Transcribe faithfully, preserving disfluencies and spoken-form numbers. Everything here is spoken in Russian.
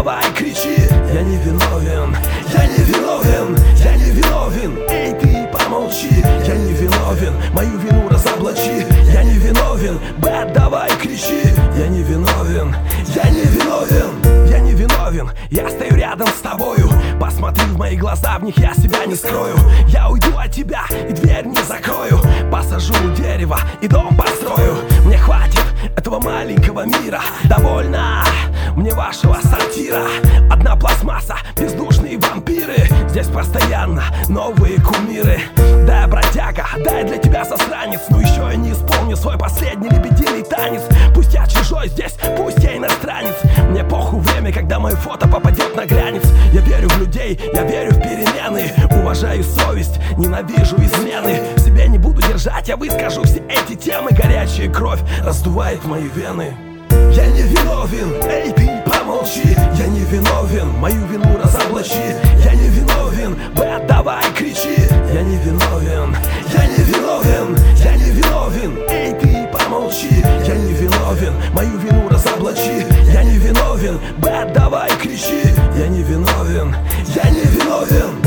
давай кричи. Я не виновен, я не виновен, я не виновен. Эй, ты помолчи, я не виновен, мою вину разоблачи. Я не виновен, бэт, давай кричи. Я не виновен, я не виновен, я не виновен. Я стою рядом с тобою, посмотри в мои глаза, в них я себя не скрою. Я уйду от тебя и дверь не закрою. Посажу дерево и дом построю. Мне хватит этого маленького мира, довольно мне вашего сортира. Одна пластмасса, бездушные вампиры. Здесь постоянно новые кумиры. Да, бродяга, дай для тебя засранец. Но еще я не исполню свой последний лебединый танец. Пусть я чужой здесь, пусть я иностранец. Мне похуй время, когда мое фото попадет на глянец. Я верю в людей, я верю в перемены. Уважаю совесть, ненавижу измены. В себе не буду держать, я выскажу все эти темы. Горячая кровь раздувает мои вены. Я не виновен, эй, ты помолчи. Я не виновен, мою вину разоблачи. Я не виновен, бэт, давай кричи. Я не виновен, я не виновен, я не виновен. Эй, ты помолчи. Я не виновен, мою вину разоблачи. Я не виновен, бэт, давай кричи. Я не виновен, я не виновен.